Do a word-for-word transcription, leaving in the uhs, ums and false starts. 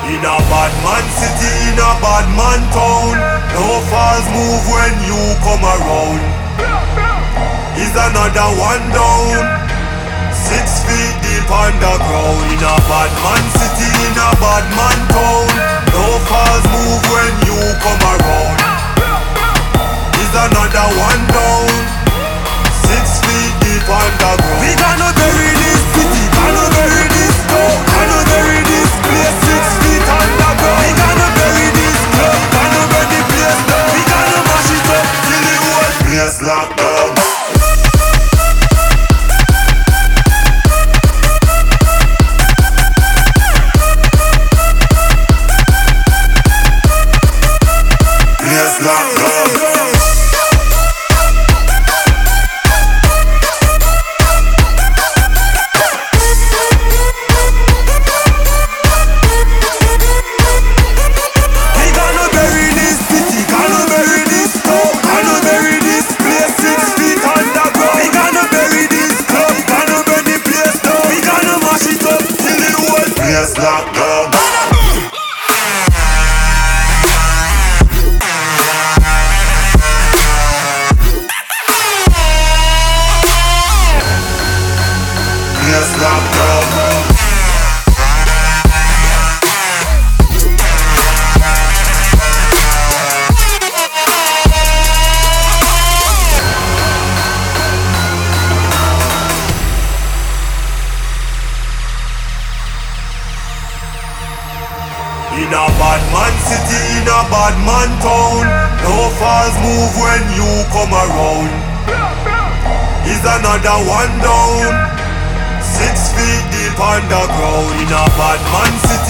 In a bad man city, in a bad man town, no falls move when you come around. Is another one down, six feet deep underground. In a bad man city, in a bad man town, no falls move when you come around. Is another one down, six feet deep underground. We gonna bury this city, gonna bury this town, gonna bury this place six feet underground. We gonna bury this club, gonna burn the place down. We gonna mash it up till the whole place locked down. Place locked down. Place locked down. Place locked down. In a bad man city, in a bad man town, no falls move when you come around. Is another one down, six feet deep underground. In a bad man city